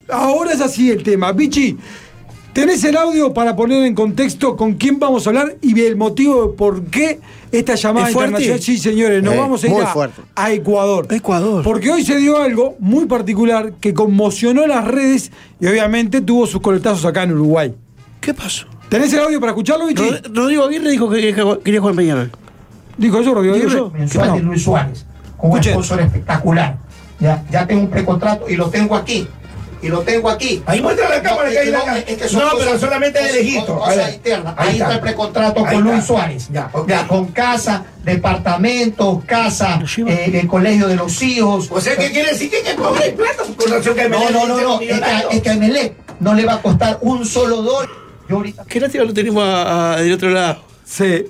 ahora es así el tema. Vichy, ¿tenés el audio para poner en contexto con quién vamos a hablar y el motivo de por qué esta llamada internacional? Sí, señores, nos vamos a ir a Ecuador. Porque hoy se dio algo muy particular que conmocionó las redes y obviamente tuvo sus coletazos acá en Uruguay. ¿Qué pasó? ¿Tenés el audio para escucharlo, Vichy? Rodrigo Aguirre dijo que quería jugar Peñarol. ¿Dijo eso, Rodrigo Aguirre? Mensual de Luis Suárez, con un sponsor espectacular. Ya tengo un precontrato y lo tengo aquí. Ahí muestra la cámara que hay acá. Pero solamente de lejito. Ahí está el precontrato con Luis Suárez. Con casa, departamentos, casa, el colegio de los hijos. O sea, ¿qué quiere decir que pobre plata? No. Es que a Emelec no le va a costar un solo dólar. ¿Qué lástima lo tenemos del otro lado? Sí.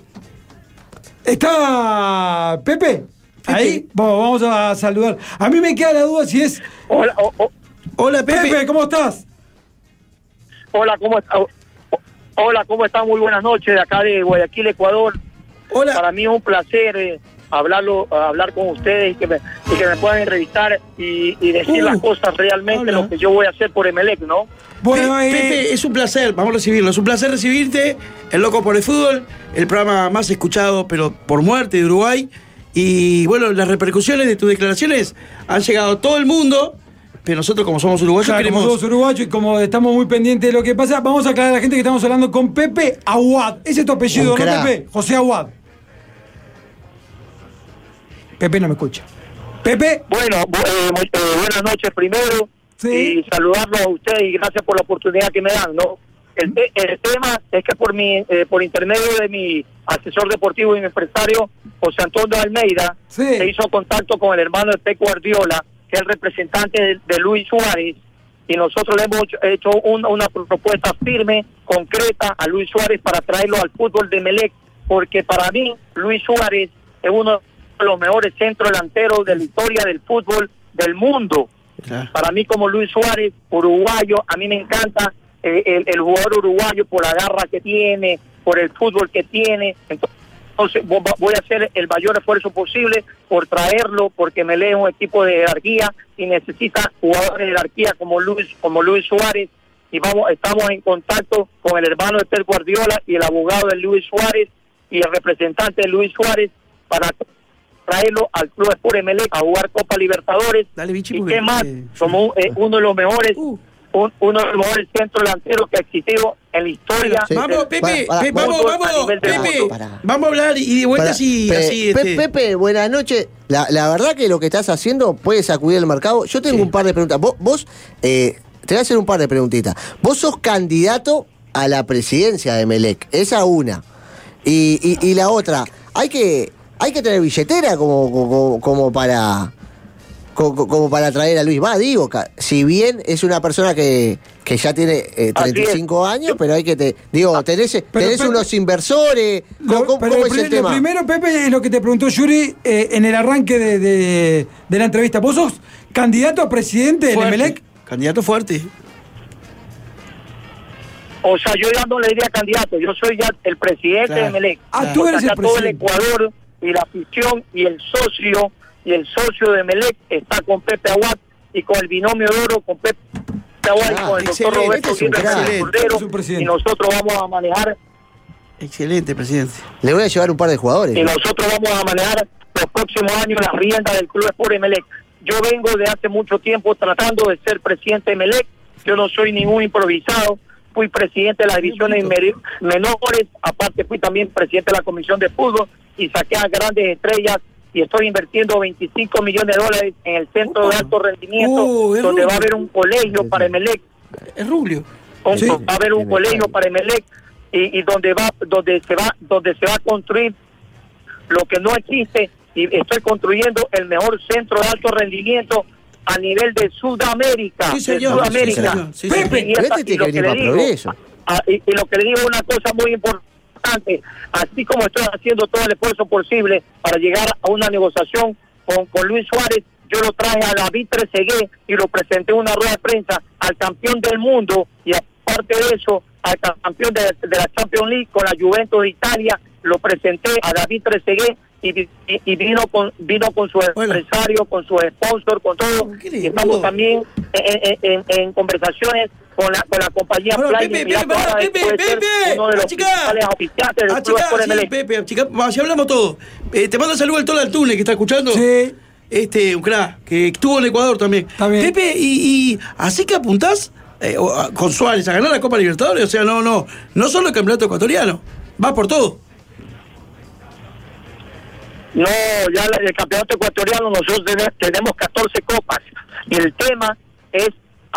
¿Está Pepe? Ahí. Vamos a saludar. A mí me queda la duda si es... Hola, Pepe. Pepe, ¿cómo estás? Hola, ¿cómo están? Muy buenas noches de acá de Guayaquil, Ecuador. Hola. Para mí es un placer hablar con ustedes y que me puedan entrevistar y decir las cosas realmente, lo que yo voy a hacer por Emelec, ¿no? Bueno, Pepe, es un placer, vamos a recibirlo. Es un placer recibirte, El Loco por el Fútbol, el programa más escuchado, pero por muerte, de Uruguay. Y bueno, las repercusiones de tus declaraciones han llegado a todo el mundo. Pero nosotros, como somos uruguayos, queremos... Como somos uruguayos y como estamos muy pendientes de lo que pasa, vamos a aclarar a la gente que estamos hablando con Pepe Aguad. Ese es tu apellido, ¿no, Pepe? José Aguad. Pepe no me escucha. Pepe. Bueno, buenas noches primero. Sí. Y saludarlos a ustedes y gracias por la oportunidad que me dan, ¿no? El tema es que por intermedio de mi asesor deportivo y mi empresario, José Antonio Almeida, se hizo contacto con el hermano de Pep Guardiola, que es el representante de Luis Suárez, y nosotros le hemos hecho una propuesta firme, concreta a Luis Suárez para traerlo al fútbol de Emelec, porque para mí Luis Suárez es uno de los mejores centrodelanteros de la historia del fútbol del mundo. Para mí, como Luis Suárez, uruguayo, a mí me encanta el jugador uruguayo por la garra que tiene, por el fútbol que tiene. Entonces voy a hacer el mayor esfuerzo posible por traerlo, porque me lee un equipo de jerarquía y necesita jugadores de jerarquía como Luis Suárez, y estamos en contacto con el hermano de Pep Guardiola y el abogado de Luis Suárez y el representante de Luis Suárez para traerlo al Club Sport Emelec a jugar Copa Libertadores. Dale, Vichy, y qué más, somos uno de los mejores uno de los mejores centros delanteros que ha existido en la historia. Sí. Vamos, Pepe, vamos a hablar y de vuelta así. Pepe, buenas noches. La verdad que lo que estás haciendo puede sacudir el mercado. Yo tengo un par de preguntas. Vos te voy a hacer un par de preguntitas. Vos sos candidato a la presidencia de Emelec. Esa una. Y la otra, hay que tener billetera como para traer a Luis. Digo, si bien es una persona que ya tiene 35 años, pero hay que tenés unos inversores. ¿Cómo es el tema? Lo primero, Pepe, es lo que te preguntó Yuri en el arranque de la entrevista. ¿Vos sos candidato a presidente del Emelec? Candidato fuerte. O sea, yo ya no le diría candidato, yo soy ya el presidente de Emelec. Tú eres el presidente. Todo el Ecuador y la afición y el socio de Emelec está con Pepe Aguad y con el binomio de oro, con Pepe Aguad y con el doctor Roberto Cordero, y nosotros vamos a manejar. Excelente, presidente. Le voy a llevar un par de jugadores. Y nosotros vamos a manejar los próximos años las riendas del Club Sport Emelec. Yo vengo de hace mucho tiempo tratando de ser presidente de Emelec. Yo no soy ningún improvisado. Fui presidente de las divisiones menores, aparte fui también presidente de la comisión de fútbol y saqué a grandes estrellas, y estoy invirtiendo $25 millones en el centro de alto rendimiento, donde va a haber un colegio para Emelec. Es Rubio. Va a haber un colegio para Emelec y donde se va a construir lo que no existe, y estoy construyendo el mejor centro de alto rendimiento a nivel de Sudamérica. Sí, señor. Pepe, y lo que le digo es una cosa muy importante. Así como estoy haciendo todo el esfuerzo posible para llegar a una negociación con Luis Suárez, yo lo traje a David Trezeguet y lo presenté en una rueda de prensa al campeón del mundo, y aparte de eso al campeón de la Champions League con la Juventus de Italia. Lo presenté a David Trezeguet y vino con su empresario, con su sponsor, con todo. Y estamos también en conversaciones con la compañía Play. Pepe, uno de los principales oficiales del club Sport Emelec. Pepe, si hablamos todo. Te mando saludo al Tolo Altune, que está escuchando. Sí. Un crack, que estuvo en Ecuador también. Pepe, y así que apuntás con Suárez a ganar la Copa Libertadores. O sea, no solo el campeonato ecuatoriano. Va por todo. No, ya el campeonato ecuatoriano nosotros tenemos 14 copas y el tema es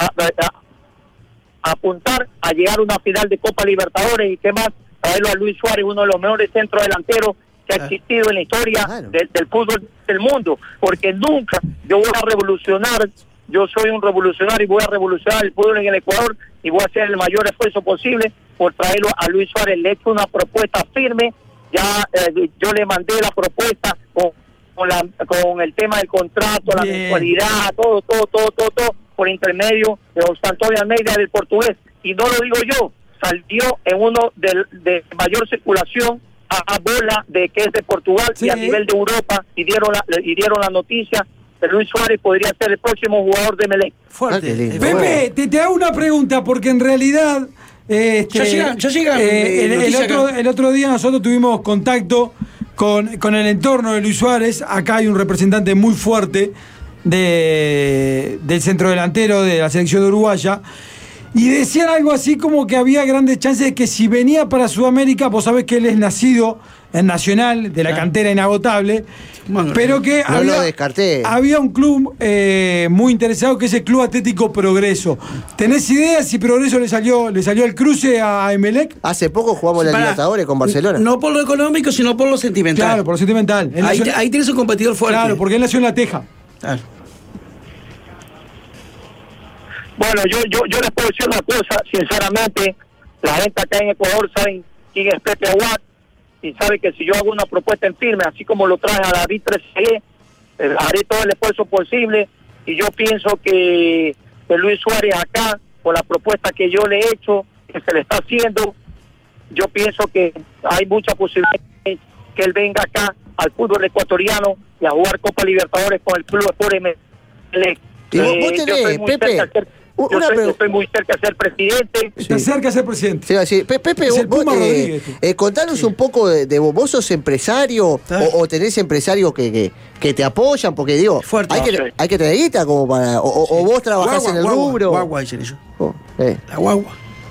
apuntar a llegar a una final de Copa Libertadores y qué más, traerlo a Luis Suárez, uno de los mejores centros delanteros que ha existido en la historia del fútbol del mundo, porque nunca yo voy a revolucionar, yo soy un revolucionario y voy a revolucionar el fútbol en el Ecuador y voy a hacer el mayor esfuerzo posible por traerlo a Luis Suárez. Le he hecho una propuesta firme. Ya yo le mandé la propuesta con el tema del contrato, la mensualidad, todo por intermedio de José Antonio Almeida del portugués. Y no lo digo yo, salió en uno de mayor circulación a bola de que es de Portugal y a nivel de Europa y dieron la noticia que Luis Suárez podría ser el próximo jugador de Emelec. Fuerte. Pepe, te hago una pregunta porque en realidad... ya llegan. El otro día nosotros tuvimos contacto con el entorno de Luis Suárez. Acá hay un representante muy fuerte del centrodelantero de la selección uruguaya. Y decían algo así como que había grandes chances de que si venía para Sudamérica, vos sabés que él es nacido en Nacional, de la cantera inagotable, pero que había un club muy interesado, que es el Club Atlético Progreso. ¿Tenés idea si Progreso le salió el cruce a Emelec? Hace poco jugamos la Libertadores con Barcelona. No por lo económico, sino por lo sentimental. Claro, por lo sentimental. Ahí tienes un competidor fuerte. Claro, porque él nació en La Teja. Claro. Bueno, yo les puedo decir una cosa, sinceramente, la gente acá en Ecuador sabe quién es Pepe Aguad y sabe que si yo hago una propuesta en firme, así como lo traje a David Trezeguet, haré todo el esfuerzo posible y yo pienso que Luis Suárez acá, con la propuesta que yo le he hecho, que se le está haciendo, yo pienso que hay mucha posibilidad que él venga acá al fútbol ecuatoriano y a jugar Copa Libertadores con el Club Sport Emelec. Y vos tenés, Pepe... Yo estoy muy cerca de ser presidente. Está cerca de ser presidente. Sí, sí. Pepe, vos, contanos un poco de vos. ¿Vos sos empresario o tenés empresarios que te apoyan? Porque digo, hay que tener guita como para... O vos trabajás en el rubro. Guagua, dicen ellos. La guagua.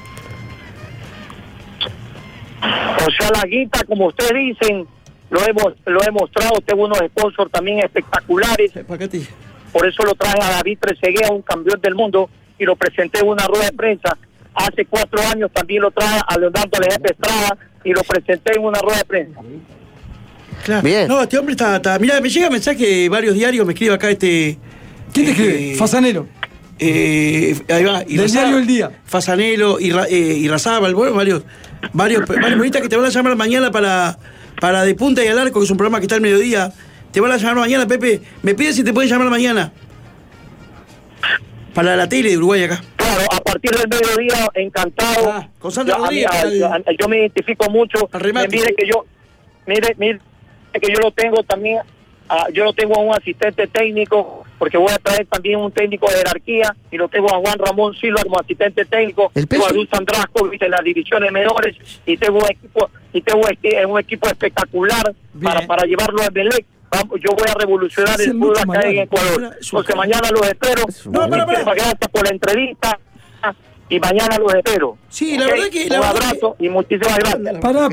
O sea, la guita, como ustedes dicen, lo he mostrado. Tengo unos sponsors también espectaculares. Por eso lo traje a David Trezeguet, un campeón del mundo, y lo presenté en una rueda de prensa. Hace 4 años también lo traje a Leonardo Alejandro Estrada y lo presenté en una rueda de prensa. Claro. Bien. No, este hombre está... Mirá, me llega mensaje de varios diarios, me escribe acá ¿Quién te escribe? Fasanelo. Ahí va. Del diario El Día. Fasanelo y Razábal, bueno, varios periodistas que te van a llamar mañana para De Punta y al Arco, que es un programa que está al mediodía. Te van a llamar mañana, Pepe. Me piden si te pueden llamar mañana. Para la tele de Uruguay acá. Claro, a partir del mediodía, encantado. Con Sandra Rodríguez. Yo me identifico mucho. Mire que yo lo tengo también. Yo lo tengo a un asistente técnico, porque voy a traer también un técnico de jerarquía, y lo tengo a Juan Ramón Silva como asistente técnico, tengo a Luz Andrasco en las divisiones menores, y tengo un equipo espectacular para llevarlo a Emelec. Yo voy a revolucionar el fútbol acá en Ecuador. Porque mañana los espero. Gracias por la entrevista. Y mañana los espero. Sí, la verdad que... Un abrazo y muchísimas gracias. Pará,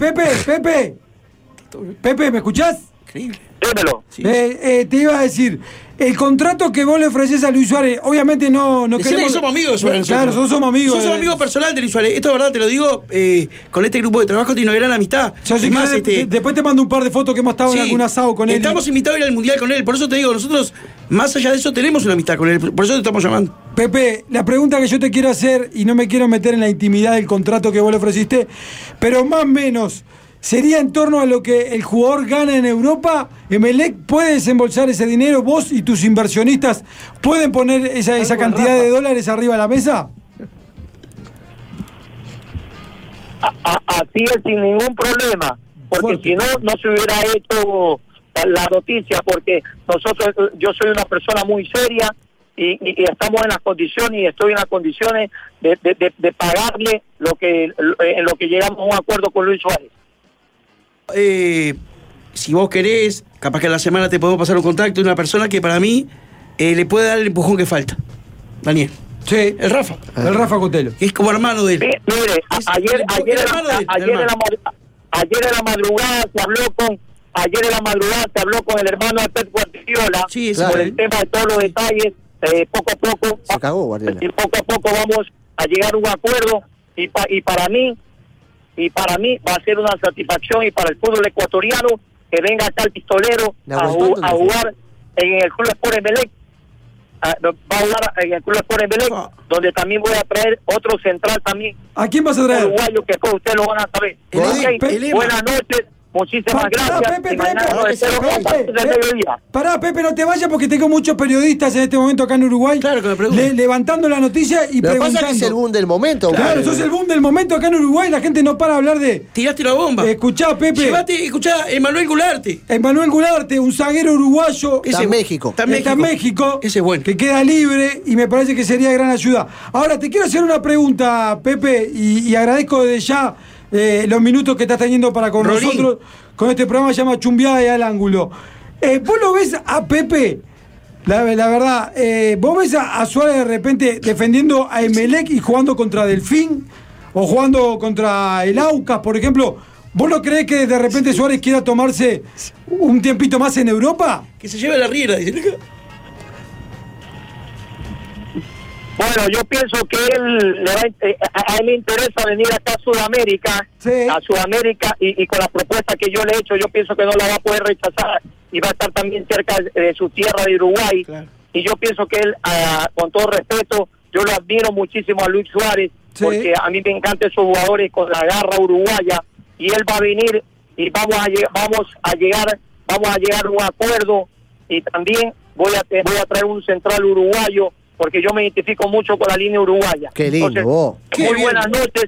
Pepe, ¿me escuchás? Increíble. Dímelo. Sí. Te iba a decir, el contrato que vos le ofreces a Luis Suárez, obviamente no queremos... que somos amigos de Suárez. Claro, nosotros somos amigos. Somos amigos personal de Luis Suárez. Esto es verdad, te lo digo, con este grupo de trabajo tiene una gran amistad. Después te mando un par de fotos que hemos estado en algún asado con él. Estamos invitados a ir al Mundial con él. Por eso te digo, nosotros, más allá de eso, tenemos una amistad con él. Por eso te estamos llamando. Pepe, la pregunta que yo te quiero hacer, y no me quiero meter en la intimidad del contrato que vos le ofreciste, pero más o menos... ¿Sería en torno a lo que el jugador gana en Europa? ¿Emelec puede desembolsar ese dinero? ¿Vos y tus inversionistas pueden poner esa cantidad de dólares arriba de la mesa? Así es, sin ningún problema. porque si no se hubiera hecho la noticia, porque yo soy una persona muy seria y estamos en las condiciones y estoy en las condiciones de pagarle en lo que llegamos a un acuerdo con Luis Suárez. Si vos querés, capaz que a la semana te podemos pasar un contacto de una persona que para mí le puede dar el empujón que falta. Daniel. Sí, el Rafa Cotelo. Que es como hermano de él. Sí, mire, ayer en la madrugada se habló con el hermano de Pep Guardiola, por el tema de todos los detalles. Poco a poco se cagó Guardiola. Y poco a poco vamos a llegar a un acuerdo y para mí va a ser una satisfacción, y para el fútbol ecuatoriano, que venga acá el pistolero a jugar en el Club Sport Emelec. Va a jugar en el Club Sport Emelec, donde también voy a traer otro central también. ¿A quién vas a traer? Uruguayo, que después ustedes lo van a saber. Buenas noches. Muchísimas gracias. Pepe, no te vayas, porque tengo muchos periodistas en este momento acá en Uruguay. Claro, que me preguntan. Levantando la noticia y preguntando. Lo que pasa es que es el boom del momento. Claro, sos el boom del momento acá en Uruguay. La gente no para de hablar de... Tiraste la bomba. Escuchá, Pepe. Escuchá, Emanuel Gularte, un zaguero uruguayo. Está en México. Está en México. Ese es bueno. Que queda libre y me parece que sería gran ayuda. Ahora, te quiero hacer una pregunta, Pepe, y agradezco desde ya los minutos que estás teniendo para con nosotros, con este programa que se llama Chumbiada y al Ángulo. ¿Vos lo ves a Pepe? La verdad, ¿vos ves a Suárez de repente defendiendo a Emelec y jugando contra Delfín? ¿O jugando contra el Aucas, por ejemplo? ¿Vos no creés que de repente Suárez quiera tomarse un tiempito más en Europa? Que se lleve la riera, dice. Bueno, yo pienso que a él le interesa venir acá a Sudamérica, y con la propuesta que yo le he hecho, yo pienso que no la va a poder rechazar, y va a estar también cerca de su tierra de Uruguay. Claro. Y yo pienso que él, con todo respeto, yo lo admiro muchísimo a Luis Suárez, porque a mí me encantan esos jugadores con la garra uruguaya, y él va a venir y vamos a llegar a un acuerdo, y también voy a traer un central uruguayo, porque yo me identifico mucho con la línea uruguaya. Qué lindo. Entonces, muy buenas noches.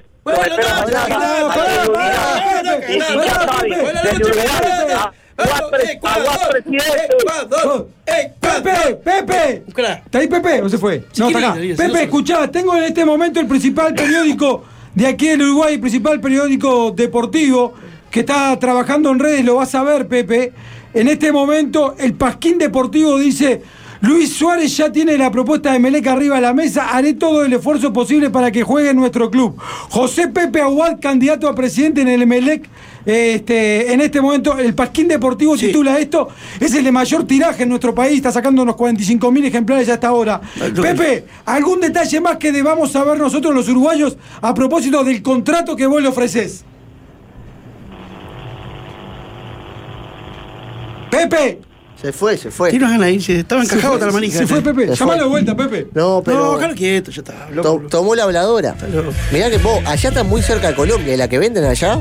Pepe. ¿Está ahí Pepe o se fue? No, está acá. Pepe, escuchá, tengo en este momento el principal periódico de aquí del Uruguay, el principal periódico deportivo, que está trabajando en redes, lo vas a ver, Pepe. En este momento, el Pasquín Deportivo dice: Luis Suárez ya tiene la propuesta de Emelec arriba de la mesa. Haré todo el esfuerzo posible para que juegue en nuestro club. José Pepe Aguad, candidato a presidente en el Emelec. En este momento, el Pasquín Deportivo titula esto. Es el de mayor tiraje en nuestro país. Está sacando unos 45.000 ejemplares hasta ahora. Pepe, ¿algún detalle más que debamos saber nosotros los uruguayos a propósito del contrato que vos le ofrecés? Pepe. Se fue. Tiene una ganas de irse, estaba encajado hasta la manija. Se fue, Pepe. Llámalo de vuelta, Pepe. No, pero. No, bajalo quieto, ya está. Tomó la habladora. Mirá que vos, allá está muy cerca de Colombia, y la que venden allá.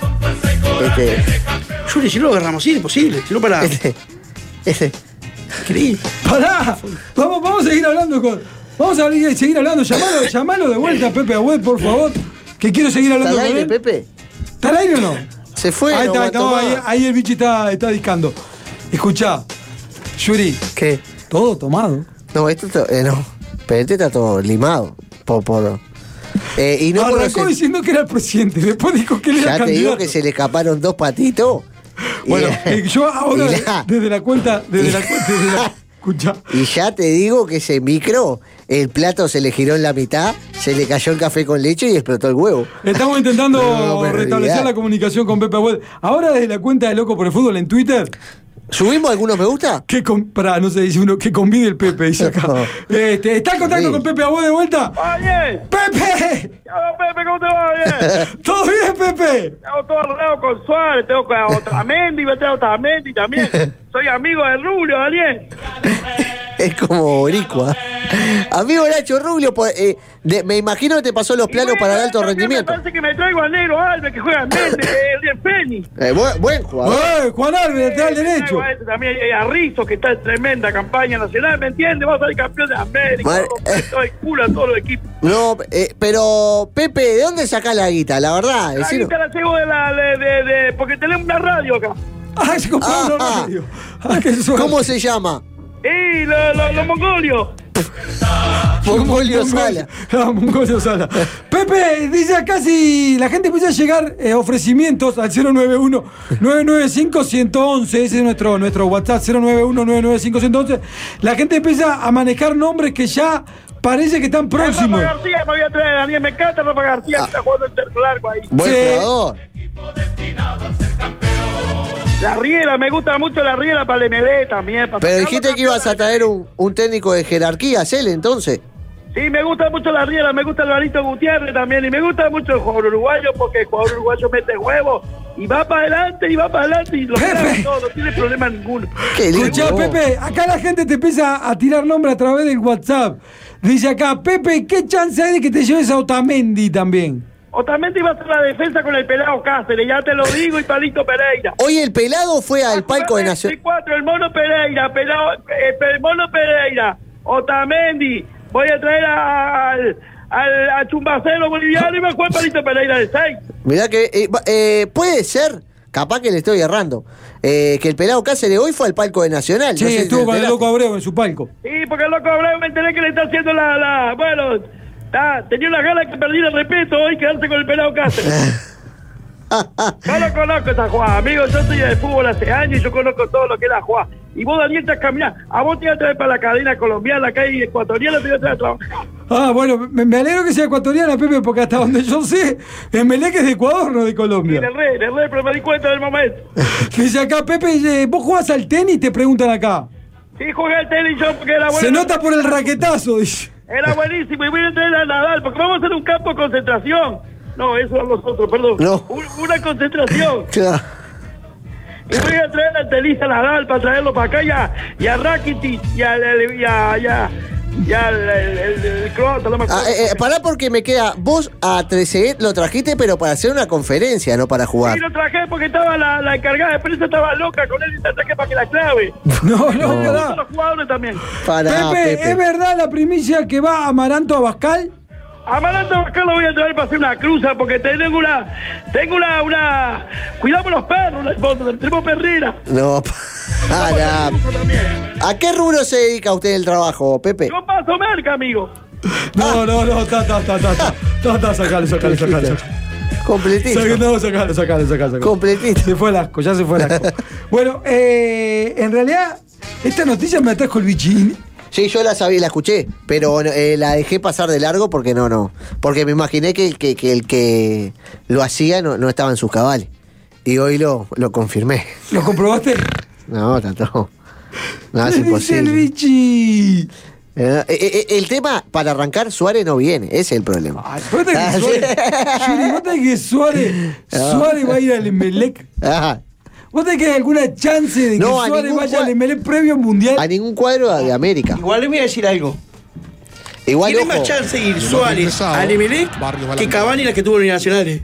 Yuri, si no lo agarramos, sí, es imposible. Si no para. Increíble. Pará. Vamos a seguir hablando Vamos a seguir hablando. Llamalo de vuelta, Pepe Agüed, por favor. Que quiero seguir hablando con él. Pepe? ¿Está al aire o no? Se fue. Ahí está, ahí el bichi está discando. Escuchá, Yuri. ¿Qué? Todo tomado. No, esto no. Pero este está todo limado. Y no arrancó diciendo que era el presidente, después dijo que él era candidato. Ya te digo que se le escaparon 2 patitos. Bueno, yo ahora, desde la cuenta, escuchá. Y ya te digo que ese micro, el plato se le giró en la mitad, se le cayó el café con leche y explotó el huevo. Estamos intentando restablecer la comunicación con Pepe Agüed. Ahora, desde la cuenta de Loco por el Fútbol en Twitter. ¿Subimos algunos me gusta? No sé, dice uno que convide el Pepe, dice acá. ¿Está en contacto con Pepe Agüed de vuelta? ¡Oye! ¡Pepe! Pepe, ¿cómo te va? Bien. ¿Todo bien, Pepe? Tengo todo arreglado con Suárez, tengo con Otamendi, me tengo Otamendi también. Soy amigo de Rubio, Daniel. Es como boricua. Amigo Nacho Rubio, me imagino que te pasó los planos para el alto rendimiento. Me parece que me traigo al negro Alves, que juega en mente, el Feni. Buen jugador. Juan Alves, lateral derecho. También hay a Rizzo, que está en tremenda campaña nacional, ¿me entiendes? Vamos a ser campeón de América. Todo el culo a todos los equipos. No, pero Pepe, ¿de dónde sacás la guita? La verdad. La guita la llevo porque tenemos una radio acá. Se compró una radio. ¿Cómo se llama? Los mongolios. Mongolio Sala. Mongolio Sala. Pepe, dice acá si la gente empieza a llegar ofrecimientos al 091-995-111. Ese es nuestro WhatsApp, 091-995-111. La gente empieza a manejar nombres que ya parece que están próximos. Rafa García, me voy a traer a Daniel, me encanta Rafa García, que está jugando el tercer largo ahí. Buen jugador. La Riera, me gusta mucho la Riera para el MD también. Pero dijiste que ibas a traer un técnico de jerarquía, él entonces. Sí, me gusta mucho la Riera, me gusta el Alvarito Gutiérrez también, y me gusta mucho el jugador uruguayo, porque el jugador uruguayo mete huevos, y va para adelante, y lo gana todo, no tiene problema ninguno. Escuchá, Pepe, acá la gente te empieza a tirar nombres a través del WhatsApp. Dice acá, Pepe, ¿qué chance hay de que te lleves a Otamendi también? Otamendi va a hacer la defensa con el pelado Cáceres, ya te lo digo, y Palito Pereira. Hoy el pelado fue al palco de Nacional. El Mono Pereira, el Mono Pereira, Otamendi, voy a traer al Chumbacero boliviano y va a jugar Palito Pereira de 6. Mirá que puede ser, capaz que le estoy errando, que el pelado Cáceres hoy fue al palco de Nacional. Sí, no sé estuvo si con el Loco Abreu en su palco. Sí, porque el Loco Abreu me enteré que le está haciendo bueno... tenía una gana que perdí el respeto hoy quedarse con el pelado Cáceres. Yo lo conozco esa jugada, amigo. Yo soy de fútbol hace años y yo conozco todo lo que es la jugada. Y vos, Daniel, estás caminando. A vos te iba a traer para la cadena colombiana, acá y ecuatoriana, te iba a traer a trabajar. Bueno, me alegro que sea ecuatoriana, Pepe, porque hasta donde yo sé, Emelec es de Ecuador, no de Colombia. Sí, le re, pero me di cuenta del momento. Dice acá, Pepe, ¿vos jugás al tenis? Te preguntan acá. Sí, jugué al tenis yo porque era bueno. Se nota por el raquetazo, dice. Era buenísimo, y voy a traer a Nadal, porque vamos a hacer un campo de concentración. No, eso es nosotros, perdón. No. Una concentración. Claro. Y voy a traer al tenista Nadal para traerlo para acá y a Rakitic y el croata, no me acuerdo. Pará porque me queda. Vos a Trezeguet lo trajiste, pero para hacer una conferencia, no para jugar. Sí, lo traje porque estaba la encargada de prensa, estaba loca con él y te traje para que la clave. No. Los jugadores también. Pepe, ¿es verdad la primicia que va Amaranto Abascal? Amaranto Abascal lo voy a traer para hacer una cruza porque tengo una... Cuidamos los perros, tenemos perrera. No, para. ¿A qué rubro se dedica usted el trabajo, Pepe? Yo paso merca, amigo. No, sacalo. Completito. Sacalo. Completito. Se fue el asco. Bueno, en realidad, esta noticia me la trajo el Bichín. Sí, yo la sabía, la escuché, pero la dejé pasar de largo porque no. Porque me imaginé que el que lo hacía no estaba en sus cabales. Y hoy lo confirmé. ¿Lo comprobaste? No, tanto. No, es imposible. El Bichi. El tema, para arrancar, Suárez no viene, ese es el problema. ¿Vos tenés que Suárez va a ir al Emelec? Ajá. ¿Vos tenés que hay alguna chance de que Suárez vaya al Emelec previo mundial? A ningún cuadro de América. Igual le voy a decir algo. Tiene más chance de ir Suárez al Emelec que Cavani las que tuvo en los nacionales.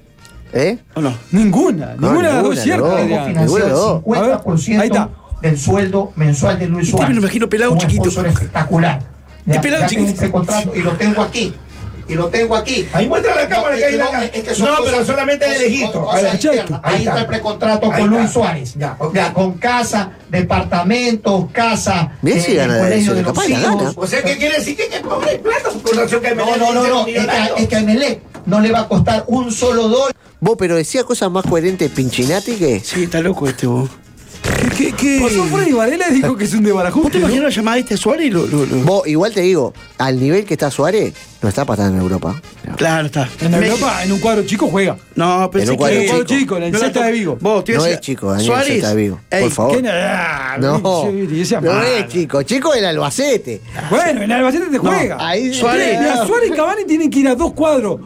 ¿O no? Ninguna de las dos ciertas. Ninguna de las dos. 50% ahí está. Del sueldo mensual de Luis Suárez. Me lo imagino pelado chiquito. Espectacular. Es pelado chiquito. Ese contrato y lo tengo aquí. Ahí muestra la cámara que hay acá. No, pero solamente de lejito. Ahí está el precontrato con Luis Suárez. Ya, con casa, departamentos, casa, colegio de los hijos. O sea, ¿qué quiere decir? Que pobre plata con relación que No. Es que a Emelec no le va a costar un solo $1. Vos, pero decía cosas más coherentes Pinchinati que... Sí, está loco vos. ¿Qué? Pasó Freddy Varela y dijo que es un de Barajú. ¿Vos te imaginas la llamada de Suárez y lo... Vos, igual te digo, al nivel que está Suárez, no está para estar en Europa. Claro, está. En Europa, en un cuadro chico juega. No, pero en un cuadro chico, en el Celta de Vigo. Vos, no es chico, en el Celta de Vigo. Por favor. No es chico. Chico en el Albacete. Bueno, en el Albacete te juega. Ahí Suárez y Cavani tienen que ir a dos cuadros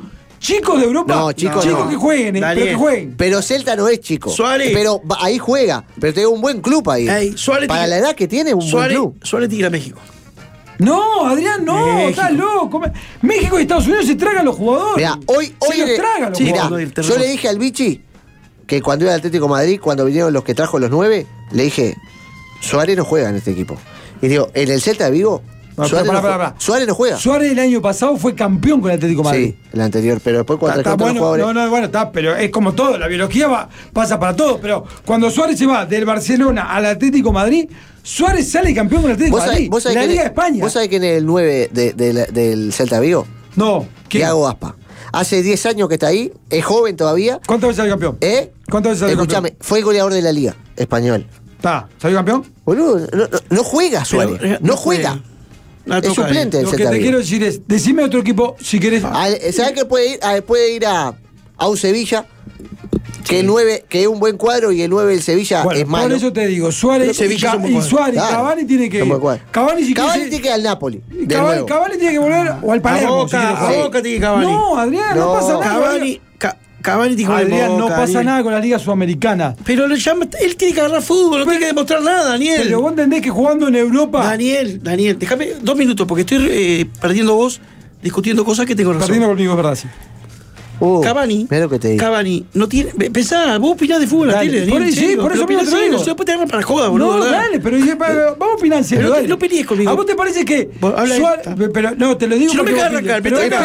chicos de Europa. No, chicos que jueguen, pero que jueguen. Pero Celta no es chico. Suárez. Pero ahí juega. Pero tiene un buen club ahí. Suárez para la edad que tiene, un buen club. Suárez tiene a México. No, Adrián, no, estás loco. México y Estados Unidos se tragan los jugadores. Mirá, hoy los tragan los jugadores. Yo le dije al Vichy que cuando iba al Atlético de Madrid, cuando vinieron los que trajo los 9, le dije, Suárez no juega en este equipo. Y digo, en el Celta de Vigo, Suárez no juega. Suárez el año pasado fue campeón con el Atlético de Madrid. Sí, el anterior, pero después cuando trajo los jugadores... pero es como todo, la biología pasa para todo, pero cuando Suárez se va del Barcelona al Atlético de Madrid, Suárez sale campeón con el Atlético de Madrid, la Liga de España. ¿Vos sabés quién es el 9 del Celta de Vigo? No. Thiago Aspa. Hace 10 años que está ahí, es joven todavía. ¿Cuántas veces salió campeón? ¿Cuántas veces salió campeón? Escuchame, fue el goleador de la Liga español. ¿Salió campeón? Boludo, no juega Suárez, no juega. Es suplente del Celta de Vigo. Lo que te quiero decir es, decime otro equipo si querés. ¿Sabés que puede ir a un Sevilla? Que el 9, que es un buen cuadro y el 9 del Sevilla es malo. Por eso te digo, Suárez y Suárez, Cavani tiene que ir. Cavani tiene que ir al Napoli. Cavani tiene que volver o al Palermo. A Boca tiene Cavani. No, Adrián, no pasa nada. Cavani tiene que Adrián, no pasa nada con la Liga Sudamericana. Pero él tiene que agarrar fútbol, no tiene que demostrar nada, Daniel. Pero vos entendés que jugando en Europa. Daniel, déjame 2 minutos, porque estoy perdiendo vos discutiendo cosas que tengo razón. Perdiendo conmigo, es verdad, sí. Cavani, lo que te digo. Cavani no tiene. Pensá, vos opinás de fútbol en la tele, Daniel. Sí, por eso mismo te lo digo. Después te agarran para joda, boludo. No, dale, pero vamos a opinar en serio. No pelees conmigo. ¿A vos te parece que Suárez? Pero no, te lo digo. Si no me cagas acá,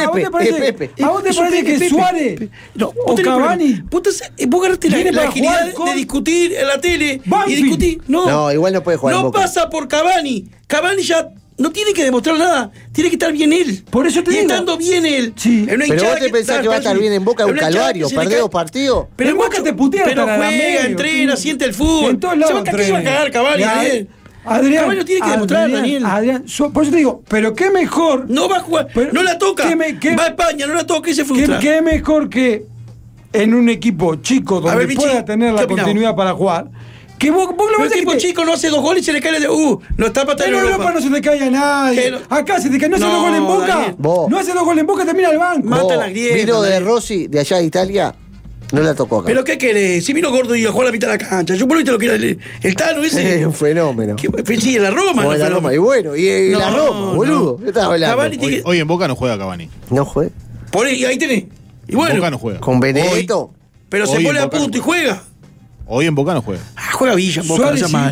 ¿a vos te parece que Suárez o Cavani? Vos agarraste la agilidad de discutir en la tele y discutir. No, igual no puede jugar. No pasa por Cavani. Cavani ya no tiene que demostrar nada, tiene que estar bien él. Por eso te digo. Estando bien él. Sí. Pero vos te pensás que va a estar bien en Boca, un calvario, perder 2 partidos. Pero en Boca te putea. Pero juega, entrena, siente el fútbol. En todos lados se va a cagar Cavani, Adrián. Cavani no tiene que demostrar, Daniel. Adrián, por eso te digo, pero qué mejor. No va a jugar, no la toca. Va a España, no la toca y se frustra. Qué mejor que en un equipo chico donde pueda tener la continuidad para jugar. Que vos lo ves, el tipo chico no hace 2 goles y se le cae no está para en Europa no se te cae a nadie. Acá se te cae, no hace 2 goles en Boca. No hace 2 goles en Boca, termina el banco. Mata la grieta. Vino de Rossi, de allá de Italia, no la tocó acá. ¿Pero qué querés? Si vino gordo y a jugar la mitad de la cancha. Yo por lo visto lo que era el Tano ese. Es un fenómeno. Sí, en la Roma. En la Roma. Y bueno, y la Roma, boludo. ¿Qué estás hablando? Hoy en Boca no juega Cavani. No juega. Y ahí tenés. Y bueno. En Boca no juega. Con Benedetto. Pero se pone a punto y juega. Hoy en Boca no juega. Juega Villa, Boca, no mal.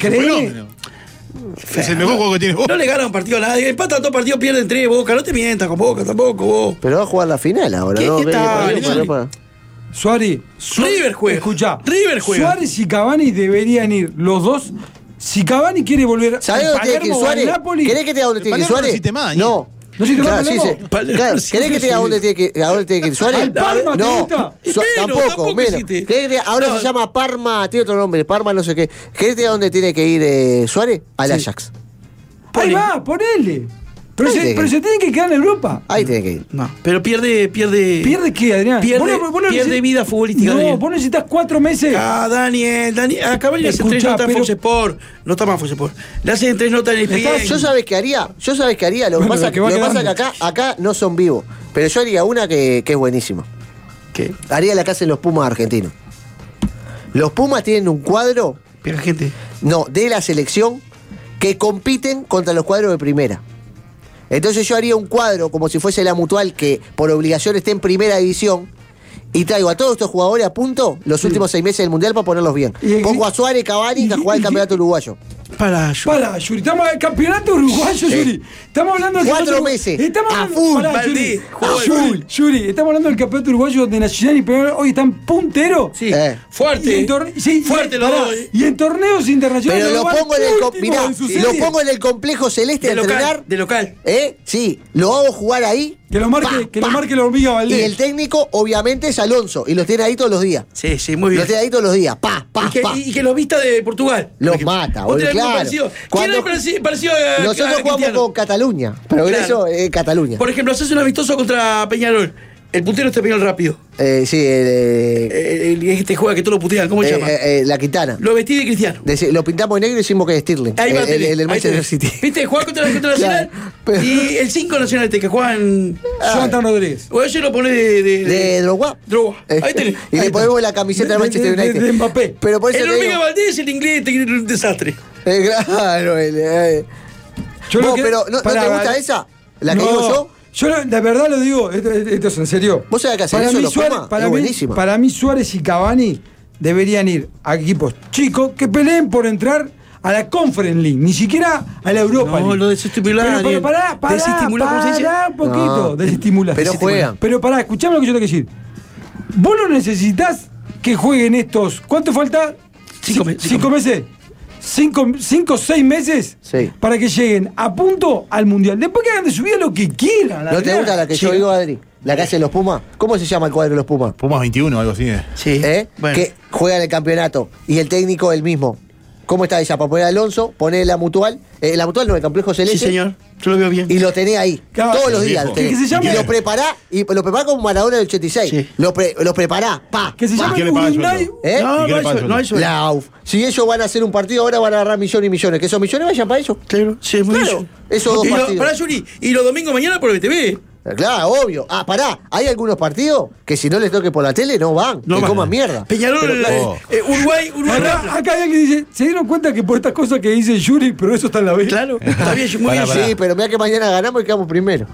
Es el mejor juego que tiene Boca. No le gana un partido a nadie. Empatan 2 partidos, pierden 3. Boca, no te mientas con Boca tampoco vos. Pero va a jugar la final ahora, ¿Qué ¿no? Suárez. River juega. Escuchá. River juega. Suárez y Cavani deberían ir los dos. Si Cavani quiere volver ¿sabés dónde tiene que ir Suárez? ¿Querés que te diga dónde tiene que ir Suárez? No. No sé, claro, ¿querés que te diga dónde tiene que ir Suárez? No, tampoco, menos. ¿Querés que te diga, ahora se llama Parma, tiene otro nombre, Parma no sé qué. ¿Querés que te diga dónde tiene que ir Suárez? Al Ajax. Ahí va, ponele. Pero se tiene que quedar en Europa. Ahí tiene que ir. No, pero pierde qué, Adrián? Pierde vida futbolística. No, vos necesitas 4 meses. Daniel. A Cavani le hacen 3 notas en Fox Sport. No está más Fox Sport. Le hacen 3 notas en el PN. Yo sabes qué haría. Lo que pasa es que acá no son vivos. Pero yo haría una que es buenísima. ¿Qué? Haría la que hacen los Pumas argentinos. Los Pumas tienen un cuadro. Pero gente. No, de la selección que compiten contra los cuadros de primera. Entonces yo haría un cuadro como si fuese la Mutual que por obligación esté en primera división y traigo a todos estos jugadores a punto los últimos 6 meses del Mundial para ponerlos bien. Pongo a Suárez, Cavani a jugar el campeonato uruguayo. Para, Yuri. Estamos en el campeonato uruguayo, Yuri. Estamos hablando del 4 meses. A full. Yuri, estamos hablando del campeonato uruguayo donde Nacional y Peñarol hoy están punteros. Sí. Fuerte. Fuerte los dos. Y en torneos internacionales. Pero lo pongo en el complejo celeste a entrenar. De local. Sí, lo hago jugar ahí. Que lo marque la hormiga Valdés. Y el técnico, obviamente, es Alonso. Y los tiene ahí todos los días. Sí, muy bien. Los tiene ahí todos los días. Y que los vista de Portugal. Los mata, boludo, claro. ¿Quién es parecido a nosotros jugamos con Cataluña. Pero eso es Cataluña. Por ejemplo, haces un amistoso contra Peñarol. El puntero está bien rápido. Sí, el que juega, que todos lo putean, ¿cómo se llama? La Quintana. Lo vestí de Cristiano. Lo pintamos en negro y decimos que es Stirling. Ahí va, el del Manchester City. ¿Viste? Juega contra Nacional. Pero... Y el 5 Nacional que juega en... Jonathan Rodríguez. O ese lo pone de Drogba. Ahí tenés. Y le ponemos la camiseta de Manchester United. De Mbappé. Pero por eso el Hormiga Valdés, el inglés, un desastre. Claro, pero ¿no te gusta esa? ¿La que digo yo? Yo de verdad lo digo, esto es en serio. ¿Vos sabés qué hacer eso, para mí Suárez y Cavani deberían ir a equipos chicos que peleen por entrar a la Conference League, ni siquiera a la Europa League. No, lo desestimular. Pero pará, un poquito, desestimular. Pero juegan. Pero pará, escuchame lo que yo te quiero decir. Vos no necesitas que jueguen estos... ¿Cuánto falta? 5 meses. 5 meses. 5 o 6 meses para que lleguen a punto al Mundial. Después que hagan de su vida lo que quieran. ¿No te gusta la que yo digo, Adri? La que hacen los Pumas. ¿Cómo se llama el cuadro de los Pumas? Pumas 21 o algo así. Sí. Bueno. Que juegan el campeonato y el técnico el mismo. ¿Cómo está ella? Para poner a Alonso, poner la Mutual. La Mutual no, el Complejo Celeste. Sí, señor. Yo lo veo bien. Y lo tenés ahí. Claro, todos los días. ¿Qué se llama? Y lo prepará como Maradona del 86. Sí. Lo prepará. Pa. Que se llama Hyundai. No hay sueldo. La AUF. Si ellos van a hacer un partido, ahora van a agarrar millones y millones. Que esos millones vayan para ellos. Claro. Sí, es muy claro. Esos dos partidos. Pará, Yuri. Y los domingos mañana por el BTV. Claro, obvio. Pará, hay algunos partidos que si no les toque por la tele no van, que coman mierda. Peñarol, Uruguay. Acá hay alguien que dice, ¿se dieron cuenta que por estas cosas que dice Yuri, pero eso está en la B? Claro, está bien, muy bien. Sí, pero mira que mañana ganamos y quedamos primero.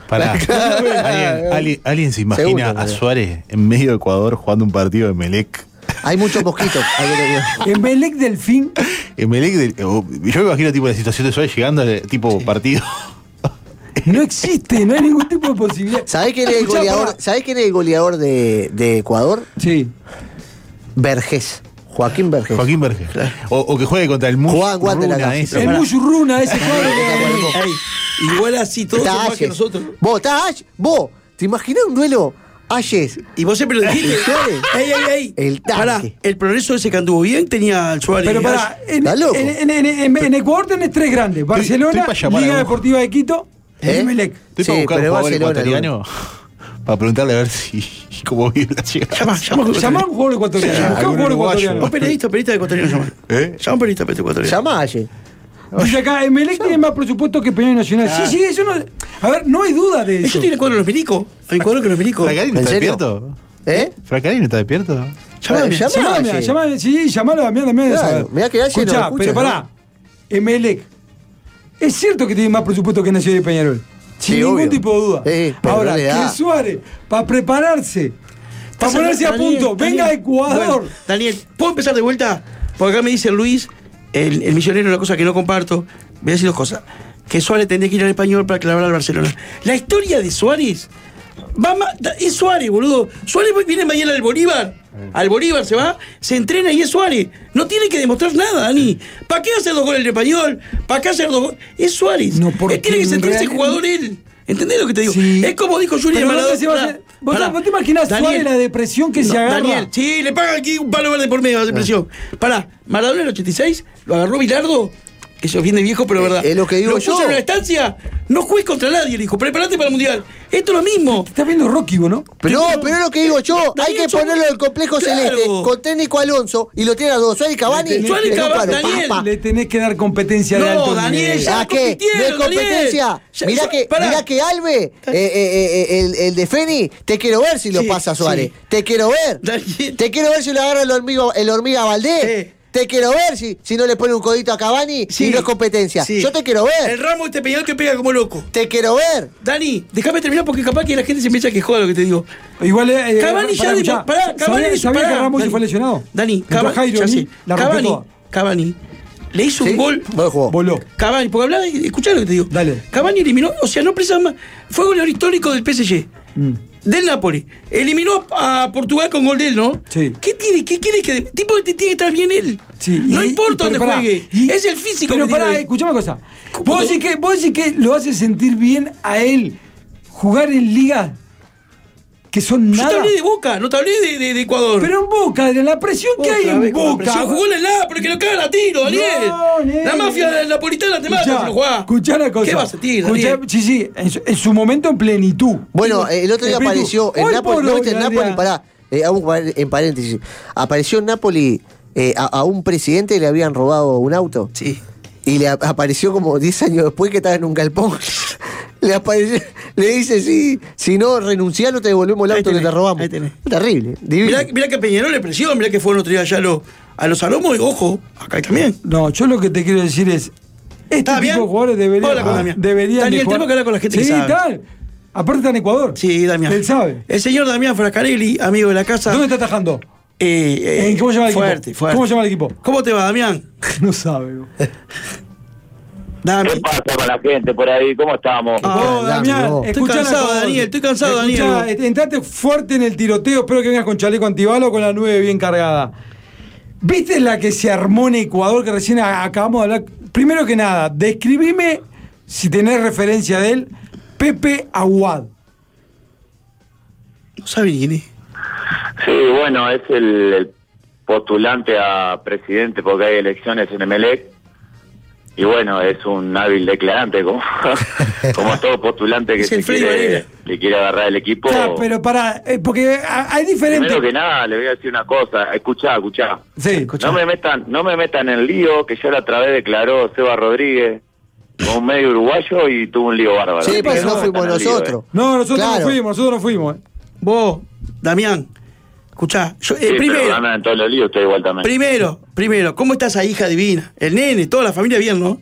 ¿Alguien se imagina a Suárez en medio de Ecuador jugando un partido de Melec? Hay muchos mosquitos. En Melec Delfín. En Melec yo me imagino tipo la situación de Suárez llegando al tipo partido. No existe, no hay ningún tipo de posibilidad. ¿Sabés quién es el goleador? ¿Sabés quién es el goleador de Ecuador? Sí. Vergés. Joaquín Vergés. Claro. O que juegue contra el Mushurruna. El Mushurruna, ese jugador. Igual así todos son más que nosotros. Vos, ¿te imaginás un duelo? Ayes. Y vos siempre lo dijiste. Ey. El tanque. El progreso ese que anduvo bien tenía al Suárez. Pero en Ecuador tenés 3 grandes. Barcelona, Liga Deportiva de Quito y Emelec. Estoy para buscar un jugador ecuatoriano para preguntarle a ver cómo vive la chica. Llama a un jugador ecuatoriano. Buscá un jugador ecuatoriano. Un periodista ecuatoriano llama. Llama un periodista ecuatoriano. Llama a Ayes. Dice acá, Emelec tiene más presupuesto que Peñarol Nacional. Sí, eso no. A ver, no hay duda de eso. Ellos tienen cuadro de los milicos. Hay cuadro que los milicos. ¿Francalini está despierto? ¿Francalini está despierto? Llamalo a mí también. Mirá que Ayes no. Pero pará, Emelec. Es cierto que tiene más presupuesto que Nacional y Peñarol. Sin ningún tipo de duda. Ahora, que Suárez, para prepararse, para ponerse a punto, venga a Ecuador. Bueno, Daniel, ¿puedo empezar de vuelta? Porque acá me dice Luis, el misionero, una cosa que no comparto. Voy a decir 2 cosas. Que Suárez tendría que ir al Español para clavar al Barcelona. La historia de Suárez es Suárez, boludo. Suárez viene mañana al Bolívar. Al Bolívar se va, se entrena y es Suárez. No tiene que demostrar nada, Dani. ¿Para qué hacer 2 goles el Español? ¿Para qué hacer 2 goles? Es Suárez. No, él tiene que sentirse jugador él. ¿Entendés lo que te digo? Sí. Es como dijo Yuri de Maradona. ¿Vos te imaginás Suárez la depresión que se agarra? Daniel, sí, le pagan aquí un palo verde por medio de depresión. Maradona en el 86 lo agarró Bilardo. Que se viene viejo, pero verdad. Es lo que digo yo. Lo puso en una estancia, no juegues contra nadie, le dijo, prepárate para el Mundial. Esto es lo mismo. Estás viendo Rocky, ¿vos no? Pero es lo que digo yo. Daniel, hay que ponerlo en el complejo celeste con técnico Alonso y lo tiene a 2. Suárez y Cavani. Daniel. Le tenés que dar competencia de alto Daniel, nivel. ¿A qué? ¿No es competencia? Mirá que Alve, el de Feni, te quiero ver si lo pasa a Suárez. Te quiero ver. Te quiero ver si lo agarra el hormiga Valdés. Te quiero ver si no le pone un codito a Cavani y no es competencia. Yo te quiero ver. El Ramos este Peñarol que pega como loco. Te quiero ver. Dani, déjame terminar porque capaz que la gente se piensa que joda lo que te digo. Igual Cavani ¿Sabía que Ramos se fue lesionado? Dani, Cavani le hizo un gol. Voló. Cavani, porque hablaba, escuchá lo que te digo. Dale. Cavani eliminó, o sea, no precisa más. Fue goleador histórico del PSG. Del Napoli. Eliminó a Portugal con gol de él, ¿no? Sí. ¿Qué quiere que tipo que tiene que estar bien él? Sí. No importa dónde juegue. Es el físico. Pero pará, escuchame una cosa. Vos decís que lo hace sentir bien a él jugar en liga que son nada. Yo te hablé de Boca, no te hablé de Ecuador. Pero en Boca, de la presión que hay en Boca. Jugó en el pero que lo cagan a tiro, Daniel. La mafia napolitana te mata si no jugás. Escuchá una cosa. ¿Qué vas a tirar? Sí, en su momento en plenitud. Bueno, el otro día apareció en Nápoles. ¿No viste en Nápoles? Pará, en paréntesis. Apareció en Nápoles a un presidente le habían robado un auto. Sí. Y le apareció como 10 años después que estaba en un galpón. Le dice, si no renunciás no te devolvemos el auto que te robamos. Ahí tenés. Terrible. Mirá que Peñarol le presión, mirá que fueron otro día allá a los Salomos y ojo, acá también. No, yo lo que te quiero decir es, tipo de jugadores deberían Daniel, tenemos que hablar con la gente que sabe. Sí, tal. Aparte está en Ecuador. Sí, Damián. Él sabe. El señor Damián Frascarelli, amigo de la casa. ¿Dónde está atajando? ¿Cómo se llama el equipo? Fuerte. ¿Cómo se llama el equipo? ¿Cómo te va, Damián? No sabe. ¿Qué pasa con la gente por ahí? ¿Cómo estamos? Damián, estoy cansado, Daniel. Entrate fuerte en el tiroteo. Espero que vengas con chaleco antibalo o con la 9 bien cargada. ¿Viste la que se armó en Ecuador que recién acabamos de hablar? Primero que nada, describime, si tenés referencia de él, Pepe Aguad. No sabe quién es. Sí, bueno, es el postulante a presidente porque hay elecciones en Emelec. Y bueno, es un hábil declarante, como todo postulante que le quiere agarrar el equipo. Claro, pero porque hay diferentes... Primero que nada, le voy a decir una cosa. Escuchá. Sí, No me metan en el lío, que ya la otra vez declaró Seba Rodríguez como un medio uruguayo y tuvo un lío bárbaro. Sí, pero no fuimos nosotros. No, nosotros no fuimos. Vos, Damián, escuchá, primero, pero en todos los líos, usted igual también. Primero, ¿cómo está esa hija divina? El nene, toda la familia bien, ¿no?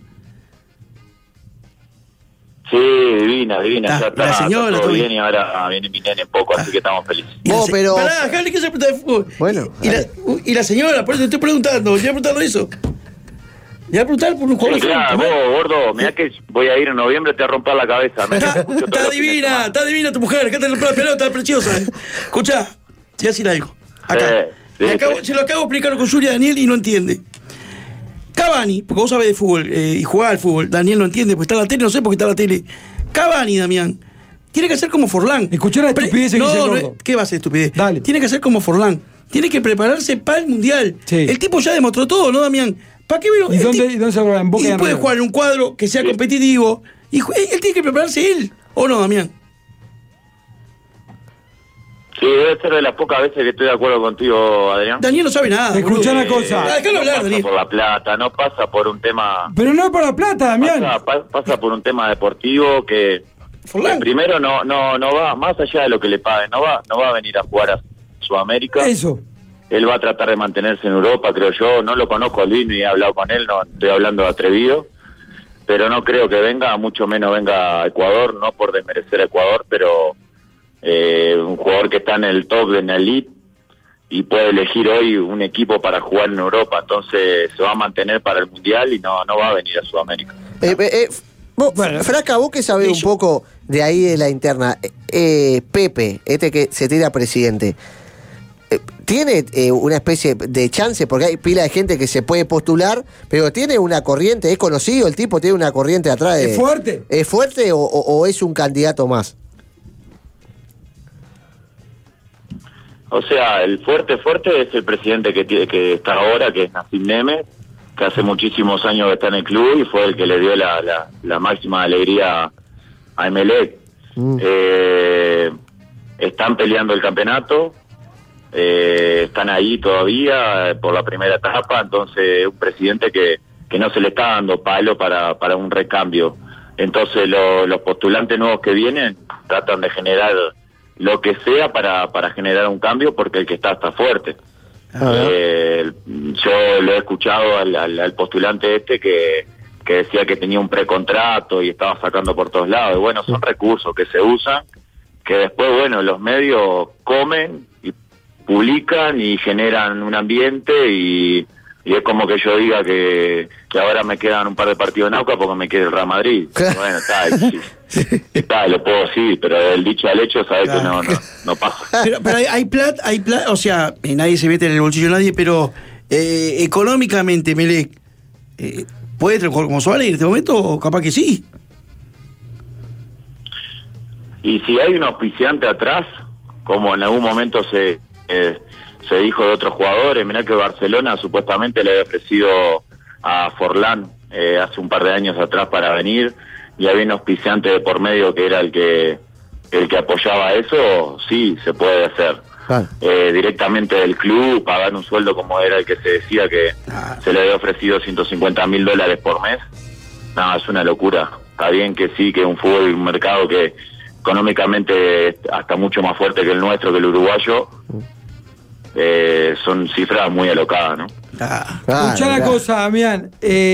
Sí, divina. Ya la señora, está todo bien y ahora viene mi nene en poco, así que estamos felices. Pará, dejale que se pregunta de fútbol. Bueno. Y la señora, por eso te estoy preguntando, ya preguntando eso. Ya preguntar por un jugador. Sí, claro, vos, gordo, mirá que voy a ir en noviembre, te voy a romper la cabeza. Está divina tu mujer, acá te rompe la pelota, preciosa. Escuchá, te voy a decir algo. Acá. Se lo acabo de explicar con Julia Daniel y no entiende. Cavani, porque vos sabés de fútbol y jugás al fútbol, Daniel no entiende, porque está en la tele, no sé por qué está en la tele. Cavani, Damián, tiene que hacer como Forlán. Escuchá la estupidez que dice el gordo. ¿Qué va a ser estupidez? Dale. Tiene que hacer como Forlán. Tiene que prepararse para el Mundial. Sí. El tipo ya demostró todo, ¿no, Damián? ¿Para qué verlo? ¿Y dónde se juega? ¿En Boca? Y puede jugar en un cuadro que sea competitivo. Y él tiene que prepararse él, ¿o no, Damián? Sí, debe ser de las pocas veces que estoy de acuerdo contigo, Adrián. Daniel no sabe nada. Escuchá una cosa. Déjalo hablar, Daniel. Por la plata, no pasa por un tema... Pero no es por la plata, Damián. Pasa por un tema deportivo que primero no va, más allá de lo que le paguen, no va a venir a jugar a Sudamérica. Eso. Él va a tratar de mantenerse en Europa, creo yo. No lo conozco a Luis ni he hablado con él, no estoy hablando de atrevido. Pero no creo que venga, mucho menos venga a Ecuador, no por desmerecer a Ecuador, pero... un jugador que está en el top, en la elite, y puede elegir hoy un equipo para jugar en Europa, entonces se va a mantener para el Mundial y no va a venir a Sudamérica. Fraca, vos que sabés un poco de ahí de la interna, Pepe, que se tira presidente, ¿tiene una especie de chance? Porque hay pila de gente que se puede postular, pero tiene una corriente, es conocido el tipo, tiene una corriente atrás de... ¿Es fuerte? ¿Es fuerte o es un candidato más? O sea, el fuerte es el presidente que está ahora, que es Nassim Nemes, que hace muchísimos años que está en el club y fue el que le dio la máxima alegría a Emelec. Están peleando el campeonato, están ahí todavía por la primera etapa, entonces un presidente que no se le está dando palo para un recambio. Entonces los postulantes nuevos que vienen tratan de generar lo que sea para generar un cambio, porque el que está fuerte. Yo lo he escuchado al postulante que decía que tenía un precontrato y estaba sacando por todos lados. Y bueno, son recursos que se usan, que después, bueno, los medios comen y publican y generan un ambiente y es como que yo diga que ahora me quedan un par de partidos en Auca porque me quiere el Real Madrid. Bueno, está, lo puedo decir, pero del dicho al hecho sabes que no pasa. Pero hay plata, o sea, nadie se mete en el bolsillo de nadie, pero económicamente, Emelec, ¿puede trabajar como Suárez en este momento? O capaz que sí. Y si hay un auspiciante atrás, como en algún momento se dijo de otros jugadores. Mirá que Barcelona supuestamente le había ofrecido a Forlán hace un par de años atrás para venir, y había un auspiciante de por medio que era el que apoyaba eso. Sí, se puede hacer. Claro. Directamente del club, pagar un sueldo como era el que se decía que se le había ofrecido $150.000 por mes. No, es una locura. Está bien que sí, que un fútbol, un mercado que económicamente hasta mucho más fuerte que el nuestro, que el uruguayo, son cifras muy alocadas, ¿no? Escuchá la cosa, Damián.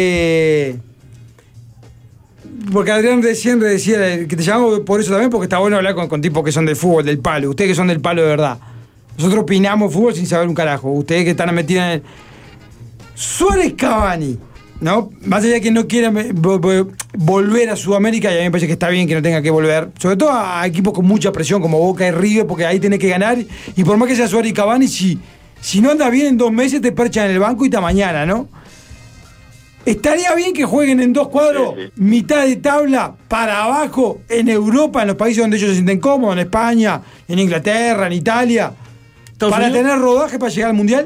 Porque Adrián recién decía que te llamamos por eso también, porque está bueno hablar con tipos que son del fútbol, del palo. Ustedes que son del palo de verdad. Nosotros opinamos fútbol sin saber un carajo. Ustedes que están metidos en el... Suárez Cavani, ¿no? Más allá de que no quiera volver a Sudamérica, y a mí me parece que está bien que no tenga que volver, sobre todo a equipos con mucha presión como Boca y River, porque ahí tenés que ganar, y por más que sea Suárez y Cavani, si no andas bien en 2 meses te perchan en el banco y está mañana, ¿no? ¿Estaría bien que jueguen en 2 cuadros, mitad de tabla, para abajo, en Europa, en los países donde ellos se sienten cómodos, en España, en Inglaterra, en Italia, para tener rodaje para llegar al Mundial?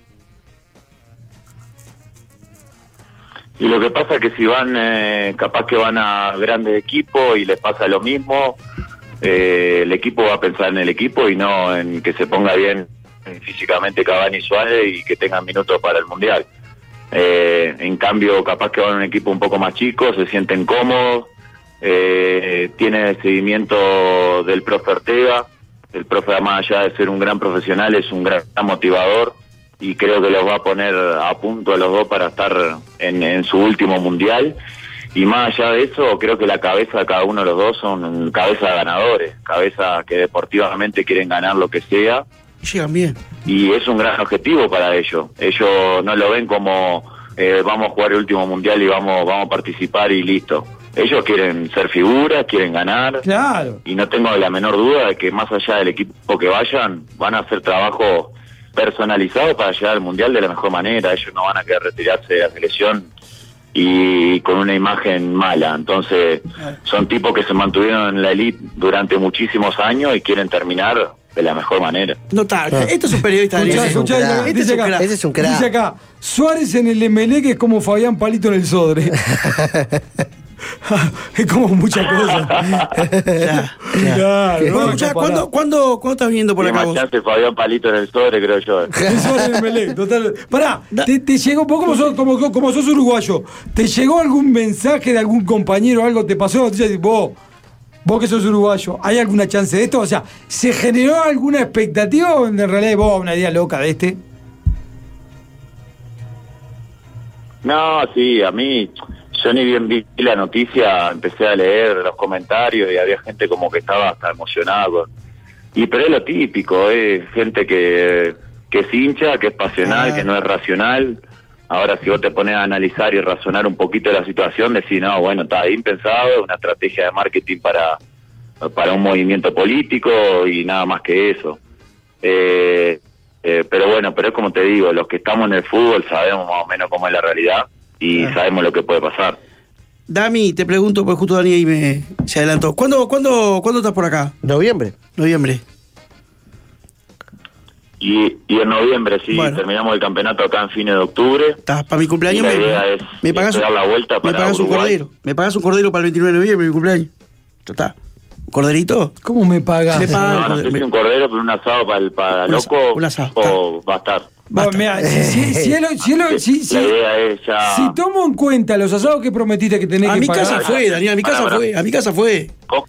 Y lo que pasa es que si van, capaz que van a grandes equipos y les pasa lo mismo, el equipo va a pensar en el equipo y no en que se ponga bien físicamente Cavani y Suárez y que tengan minutos para el Mundial. En cambio, capaz que van a un equipo un poco más chico, se sienten cómodos, tiene el seguimiento del profe Ortega. El profe, más allá de ser un gran profesional, es un gran motivador, y creo que los va a poner a punto a los dos para estar en su último Mundial. Y más allá de eso, creo que la cabeza de cada uno de los dos son cabezas de ganadores, cabezas que deportivamente quieren ganar lo que sea. Llegan bien. Y es un gran objetivo para ellos. Ellos no lo ven como vamos a jugar el último Mundial y vamos a participar y listo. Ellos quieren ser figuras, quieren ganar. Claro. Y no tengo la menor duda de que más allá del equipo que vayan, van a hacer trabajo personalizado para llegar al Mundial de la mejor manera. Ellos no van a querer retirarse de la selección y con una imagen mala. Entonces, son tipos que se mantuvieron en la elite durante muchísimos años y quieren terminar de la mejor manera. Esto es un periodista. Ese es un crack. Dice acá, Suárez en el Emelec es como Fabián Palito en el Sodre. Es como muchas cosas. Claro. ¿Cuándo estás viniendo por acá vos? Fabián Palito en el Sodre, creo yo. El Sodre en el Emelec, total. Pará, te llegó, vos como sos uruguayo, ¿te llegó algún mensaje de algún compañero o algo? ¿Te pasó noticia? Vos que sos uruguayo, ¿hay alguna chance de esto? O sea, ¿se generó alguna expectativa o en realidad vos una idea loca de este? No, sí, a mí, yo ni bien vi la noticia, empecé a leer los comentarios y había gente como que estaba hasta emocionada. Pero es lo típico, gente que es hincha, que es pasional, que no es racional. Ahora, si vos te pones a analizar y razonar un poquito la situación, decís, no, bueno, está bien pensado, una estrategia de marketing para un movimiento político y nada más que eso. Pero bueno, pero es como te digo, los que estamos en el fútbol sabemos más o menos cómo es la realidad y sabemos lo que puede pasar. Dami, te pregunto, pues justo Dani ahí se adelantó. ¿Cuándo estás por acá? Noviembre. Y en noviembre, sí, bueno, terminamos el campeonato acá en fines de octubre. Estás para mi cumpleaños. La idea es dar la vuelta para pagas un cordero. Me pagas un cordero para el 29 de noviembre, mi cumpleaños. Ya está. ¿Corderito? ¿Cómo me pagas? No sé si un cordero, pero un asado para loco. Un asado. O va a estar. Bueno, mira, si la idea es ya... Si tomo en cuenta los asados que prometiste que tenés que pagar... A mi casa fue, Daniel, a mi casa fue.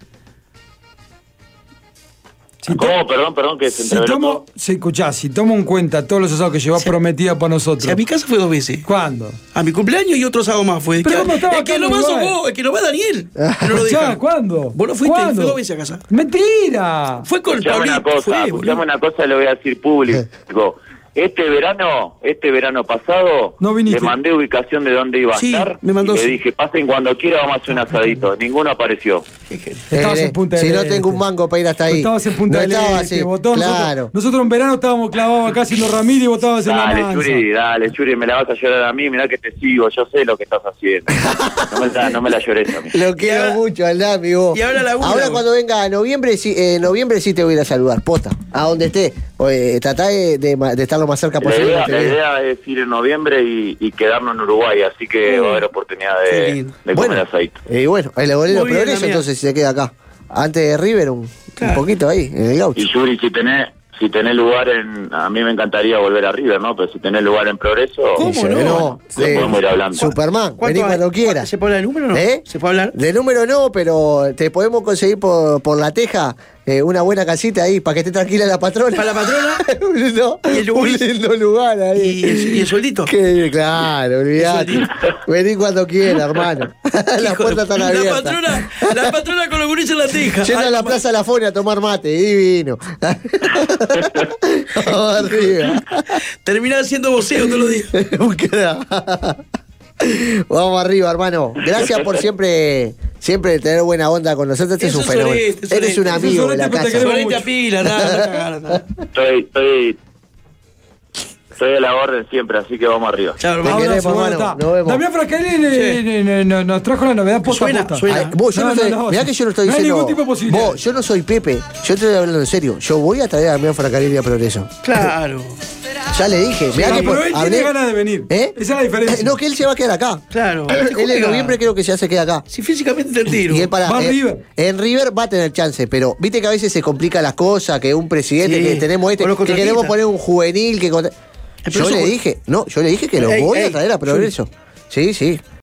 ¿Cómo? Perdón, que se entreveró. Si tomo en cuenta todos los asados que llevás prometida para nosotros. Si a mi casa fue 2 veces. ¿Cuándo? A mi cumpleaños y otro asado más fue. Pero es que no vas vos, es que no va Daniel. ¿Cuándo? Vos no fuiste, fue 2 veces a casa. ¡Mentira! Fue con Escuchame una cosa, le voy a decir público. Este verano pasado, no le mandé ubicación de dónde iba a estar. Me mandó, y le dije, pasen cuando quiera, vamos a hacer un asadito. Ninguno apareció. Estabas en Punta del Si no Este. tengo un mango para ir hasta ahí. Estabas en Punta del Este, botón. Claro. Nosotros en verano estábamos clavados acá haciendo Ramírez y vos estabas en la mansa. Dale, Churi, me la vas a llorar a mí. Mirá que te sigo, yo sé lo que estás haciendo. No me la llores a mí. Lo quiero mucho al Dami, vos. Y ahora cuando venga a noviembre, sí te voy a ir a saludar, posta. A donde esté. Tratá de estar lo más cerca posible. La idea es ir en noviembre y quedarnos en Uruguay, así que va a haber oportunidad de comer asadito. Y bueno, el Bolero Progreso, entonces si se queda acá. Antes de River, un poquito ahí, en el gaucho. Y Yuri, si tenés lugar a mí me encantaría volver a River, ¿no? Pero si tenés lugar en Progreso, ¿cómo no? Podemos ir hablando. Superman, vení cuando quieras. ¿Se puede hablar de número o no? ¿Se puede hablar? De número no, pero te podemos conseguir por la teja una buena casita ahí para que esté tranquila la patrona. ¿Para la patrona? Un lindo lugar ahí. ¿Y el sueldito? Claro, olvidate. Vení cuando quieras, hermano. Las puertas están abiertas. La patrona con los gurises en la teja. Yendo a la Plaza La Fonia a tomar mate, divino. Vamos arriba. Terminás haciendo voceo todos los días. Vamos arriba, hermano. Gracias por siempre tener buena onda con nosotros. Este es un fenómeno. Eres un amigo de la casa. Estoy a la orden siempre, así que vamos arriba. Chao, hermano. Nos vemos. Damián Frascarelli nos trajo la novedad posta. Mirá que yo no estoy diciendo. No hay ningún tipo de posibilidad. Yo no soy Pepe. Yo estoy hablando en serio. Yo voy a traer a Damián Frascarelli a Progreso. Claro. Ya le dije. Mirá que pero él tiene ganas de venir. Esa es la diferencia. No, que él se va a quedar acá. Claro. Él en noviembre creo que ya se queda acá. Si físicamente te tiro. Y él va River. En River va a tener chance, pero viste que a veces se complican las cosas, que un presidente, que tenemos que queremos poner un juvenil, que... Yo le dije que lo voy a traer a Progreso. Sí.